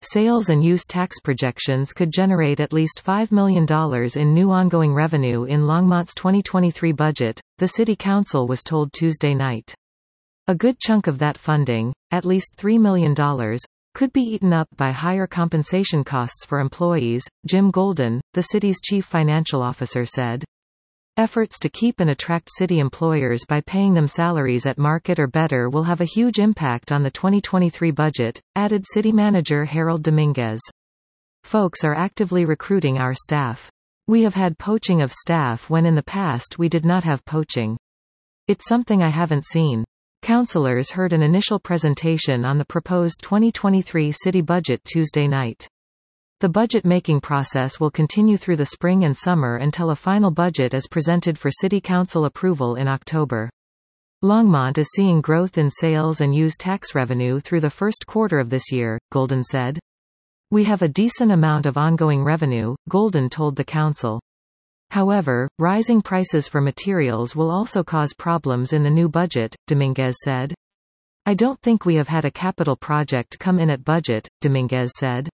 Sales and use tax projections could generate at least $5 million in new ongoing revenue in Longmont's 2023 budget, the City Council was told Tuesday night. A good chunk of that funding, at least $3 million, could be eaten up by higher compensation costs for employees, Jim Golden, the city's chief financial officer said. Efforts to keep and attract city employers by paying them salaries at market or better will have a huge impact on the 2023 budget, added city manager Harold Dominguez. Folks are actively recruiting our staff. We have had poaching of staff when in the past we did not have poaching. It's something I haven't seen. Councilors heard an initial presentation on the proposed 2023 city budget Tuesday night. The budget-making process will continue through the spring and summer until a final budget is presented for City Council approval in October. Longmont is seeing growth in sales and use tax revenue through the first quarter of this year, Golden said. We have a decent amount of ongoing revenue, Golden told the council. However, rising prices for materials will also cause problems in the new budget, Dominguez said. I don't think we have had a capital project come in at budget, Dominguez said.